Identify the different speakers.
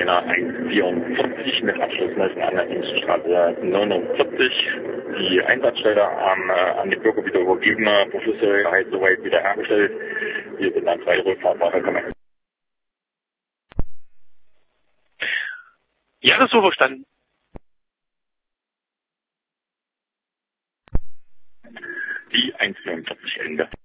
Speaker 1: Terminal 144 mit Abschlussmessen an der Dienststraße 49. Die Einsatzstelle an den Bürger wieder übergeben, Beschlüsse soweit wiederhergestellt. Wir sind an 2 Rückfahrt weitergekommen.
Speaker 2: Ja, das ist so verstanden.
Speaker 1: Die 144 Ende.